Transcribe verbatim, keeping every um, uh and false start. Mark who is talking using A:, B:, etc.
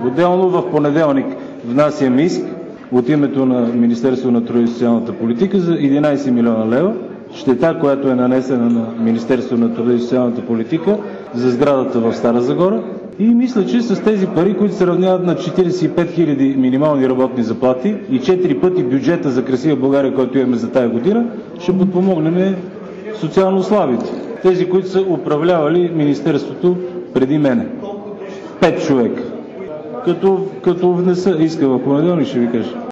A: Отделно в понеделник внасям иск от името на Министерството на труда и социалната политика за единадесет милиона лева, щета, която е нанесена на Министерството на труда и социалната политика за сградата в Стара Загора. И мисля, че с тези пари, които се равняват на четиридесет и пет хиляди минимални работни заплати и четири пъти бюджета за красива България, който имаме за тая година, ще подпомогнем социално слабите. Тези, които са управлявали Министерството преди мене. Пет човека. Като, като внеса иска в понеделник, ще ви кажа.